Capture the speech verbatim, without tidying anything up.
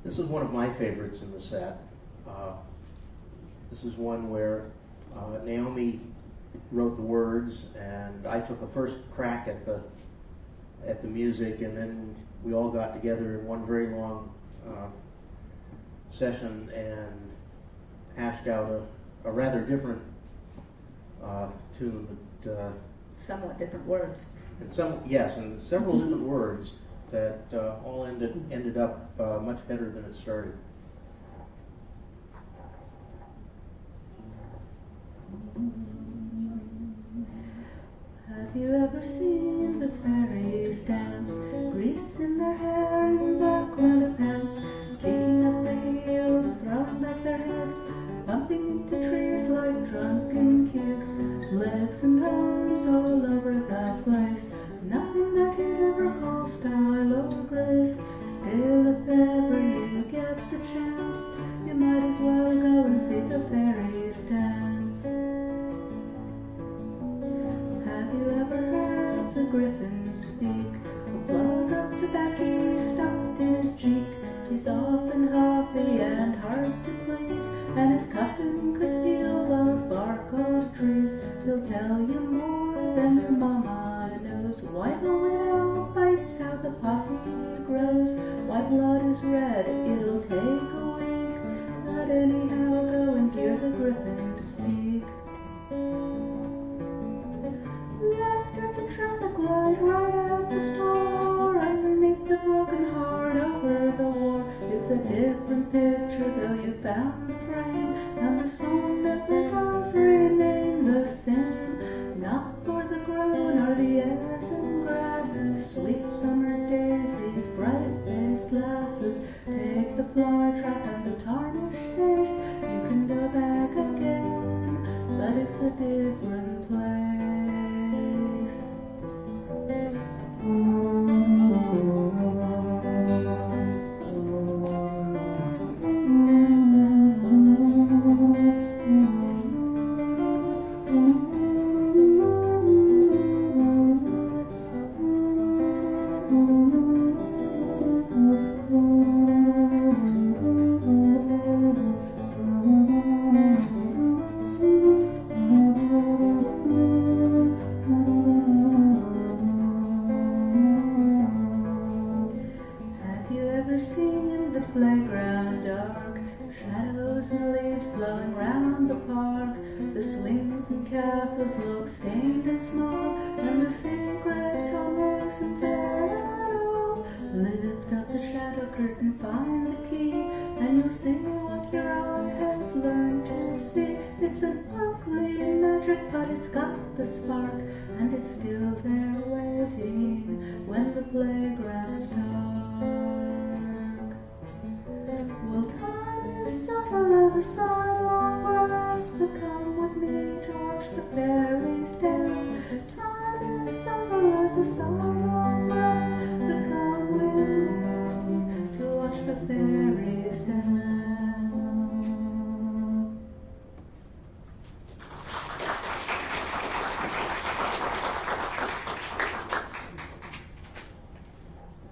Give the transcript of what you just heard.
This is one of my favorites in the set. Uh, this is one where uh, Naomi wrote the words, and I took a first crack at the at the music, and then we all got together in one very long uh, session and hashed out a, a rather different uh, tune. That, uh, Somewhat different words. and some yes, and several different words that uh, all ended ended up uh, much better than it started. Have you ever seen the fairies dance, grease in their hair and black leather pants, kicking up their heels, throwing back their heads, bumping into trees like drunken kids, legs and arms all over the place, nothing that you ever call style or grace. Still, if ever you get the chance, you might as well go and see the fairies dance. Have you ever heard the griffin speak? A plug of tobacco stuffed in his cheek. He's often huffy and hard to please, and his cousin could feel the bark of trees. He'll tell you more than your mama knows. Why the widow fights how the poppy grows. Why blood is red, it'll take a week. But anyhow, go and hear the griffin speak. Left at the traffic light, right at the store, underneath the broken heart over the war. It's a different picture, though you found the frame, and the song that goes remain the same. Not for the grown or the airs and grasses, sweet summer daisies, bright-faced lasses. Take the fly trap and the tarnished face, you can go back again, but it's a different place. Seen the playground dark, shadows and leaves blowing round the park. The swings and castles look stained and small, and the sacred tunnel isn't there at all. Lift up the shadow curtain, find the key, and you'll see what your eye has learned to see. It's an ugly magic, but it's got the spark, and it's still there waiting when the playground's dark. Well, time is subtle as a sidewalk grass, but come with me to watch the fairies dance. Time is subtle as a sidewalk